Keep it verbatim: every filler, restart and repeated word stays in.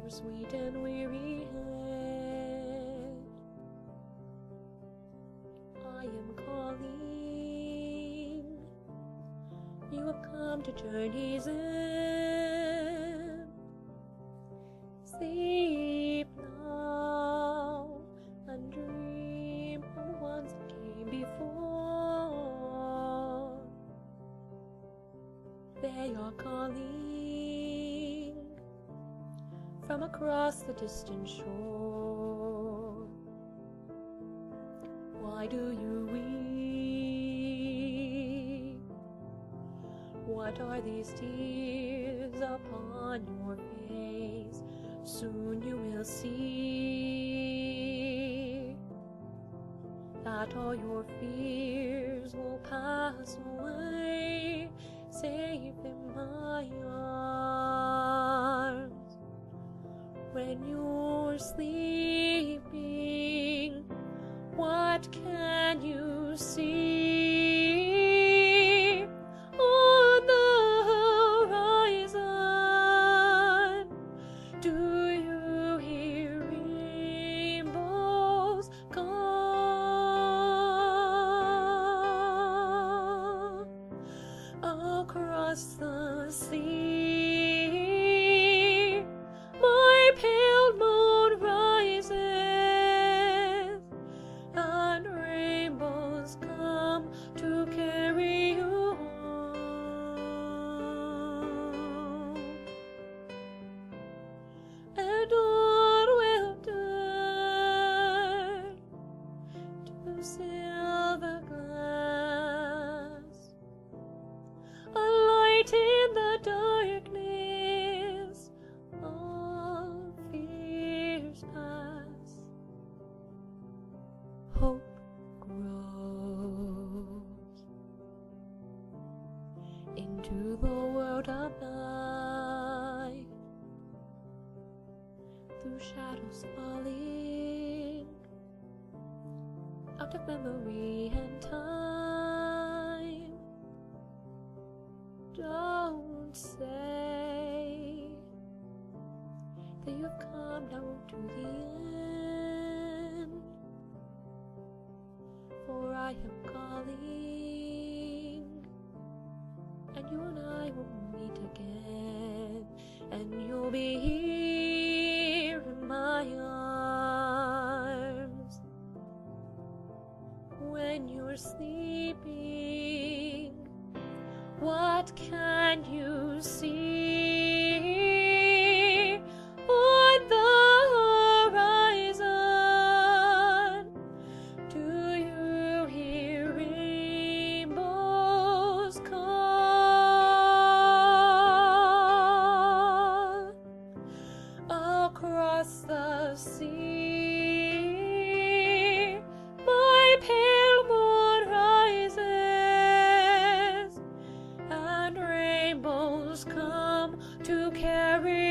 your sweet and weary head. I am calling, you have come to journey's end. Sleep now and dream on ones that came before. They are calling from across the distant shore. Why do you weep? What are these tears upon your face? Soon you will see that all your fears will pass away, safe in my arms. When you're sleeping, what can you see on the horizon? Do you hear rainbows come across the sea? My pale moon rises, and rainbows come to carry you home. And all will turn to silver glass, a light in the darkness, all fears pass. Hope grows into the world of night, through shadows falling out of memory and time. Don't say that you've come now to the end, for I am calling, and you and I will meet again, and you'll be here in my arms. When you're sleeping, what can you see on the horizon? Do you hear rainbows call across the sea? My pale moon rises, and rainbows come to carry